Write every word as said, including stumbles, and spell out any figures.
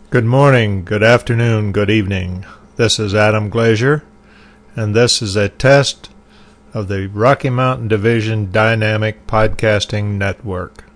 Good morning, good afternoon, good evening. This is Adam Glazier, and this is a test of the Rocky Mountain Division Dynamic Podcasting Network.